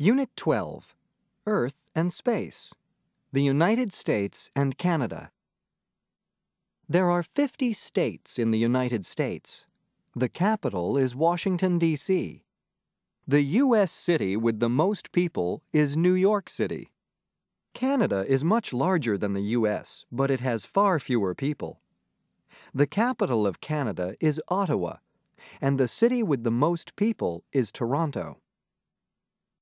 Unit 12, Earth and Space, the United States and Canada. There are 50 states in the United States. The capital is Washington, D.C. The U.S. city with the most people is New York City. Canada is much larger than the U.S., but it has far fewer people. The capital of Canada is Ottawa, and the city with the most people is Toronto.